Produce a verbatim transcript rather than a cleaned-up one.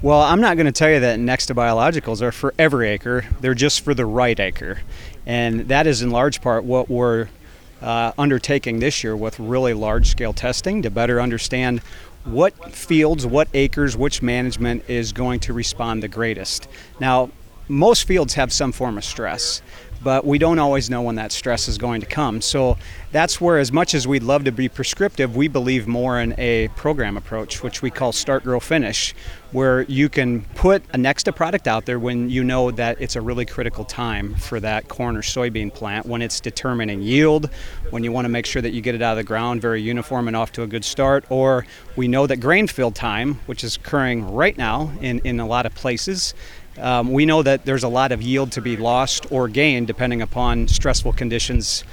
Well, I'm not going to tell you that Next to Biologicals are for every acre. They're just for the right acre. And that is in large part what we're uh, undertaking this year with really large-scale testing to better understand what fields, what acres, which management is going to respond the greatest. Now, most fields have some form of stress, but we don't always know when that stress is going to come. So that's where, as much as we'd love to be prescriptive, we believe more in a program approach, which we call Start, Grow, Finish, where you can put a Nexta product out there when you know that it's a really critical time for that corn or soybean plant, when it's determining yield, when you want to make sure that you get it out of the ground very uniform and off to a good start, or we know that grain fill time, which is occurring right now in, in a lot of places, Um, we know that there's a lot of yield to be lost or gained depending upon stressful conditions